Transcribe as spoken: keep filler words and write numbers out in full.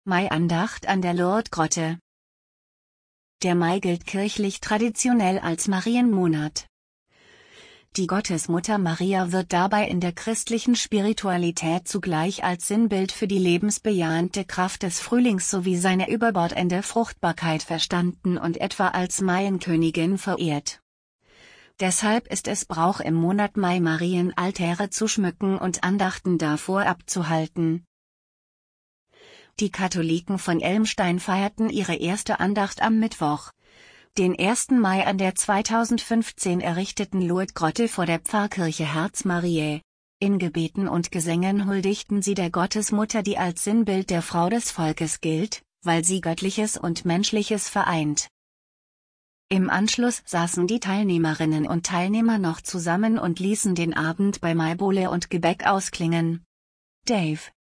Maiandacht an der Lourdesgrotte. Der Mai gilt kirchlich traditionell als Marienmonat. Die Gottesmutter Maria wird dabei in der christlichen Spiritualität zugleich als Sinnbild für die lebensbejahende Kraft des Frühlings sowie seine überbordende Fruchtbarkeit verstanden und etwa als Maienkönigin verehrt. Deshalb ist es Brauch im Monat Mai Marienaltäre zu schmücken und Andachten davor abzuhalten. Die Katholiken von Elmstein feierten ihre erste Andacht am Mittwoch, den ersten Mai an der zweitausendfünfzehn errichteten Lourdesgrotte vor der Pfarrkirche Herz Mariä. In Gebeten und Gesängen huldigten sie der Gottesmutter, die als Sinnbild der Frau des Volkes gilt, weil sie Göttliches und Menschliches vereint. Im Anschluss saßen die Teilnehmerinnen und Teilnehmer noch zusammen und ließen den Abend bei Maibowle und Gebäck ausklingen. Dave